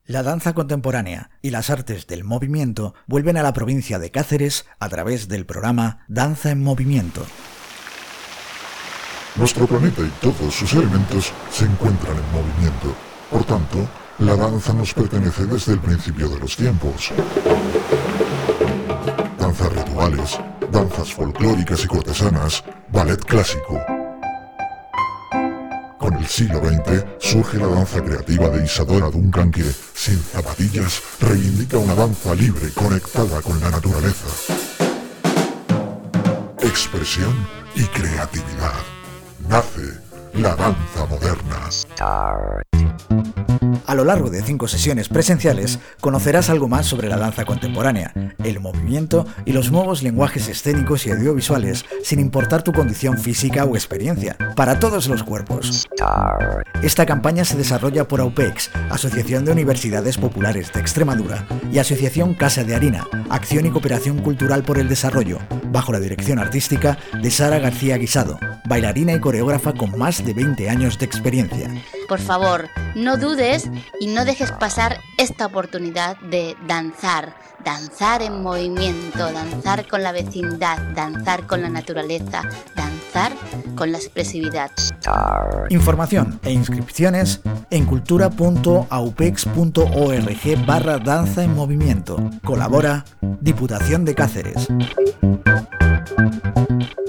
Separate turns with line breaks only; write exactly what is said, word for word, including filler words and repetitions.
La danza contemporánea y las artes del movimiento vuelven a la provincia de Cáceres a través del programa Danza en Movimiento.
Nuestro planeta y todos sus elementos se encuentran en movimiento. Por tanto, la danza nos pertenece desde el principio de los tiempos. Danzas rituales, danzas folclóricas y cortesanas, ballet clásico. Con el siglo veinte surge la danza creativa de Isadora Duncan que, sin zapatillas, reivindica una danza libre conectada con la naturaleza. Expresión y creatividad. Nace la danza moderna.
A lo largo de cinco sesiones presenciales conocerás algo más sobre la danza contemporánea, el movimiento y los nuevos lenguajes escénicos y audiovisuales, sin importar tu condición física o experiencia, para todos los cuerpos. Esta campaña se desarrolla por AUPEX, Asociación de Universidades Populares de Extremadura, y Asociación Casa de Harina, Acción y Cooperación Cultural por el Desarrollo, bajo la dirección artística de Sara García Guisado, bailarina y coreógrafa con más de veinte años de experiencia.
Por favor, no dudes y no dejes pasar esta oportunidad de danzar, danzar en movimiento, danzar con la vecindad, danzar con la naturaleza, danzar con la expresividad.
Información e inscripciones en cultura.aupex.org barra danza en movimiento. Colabora Diputación de Cáceres.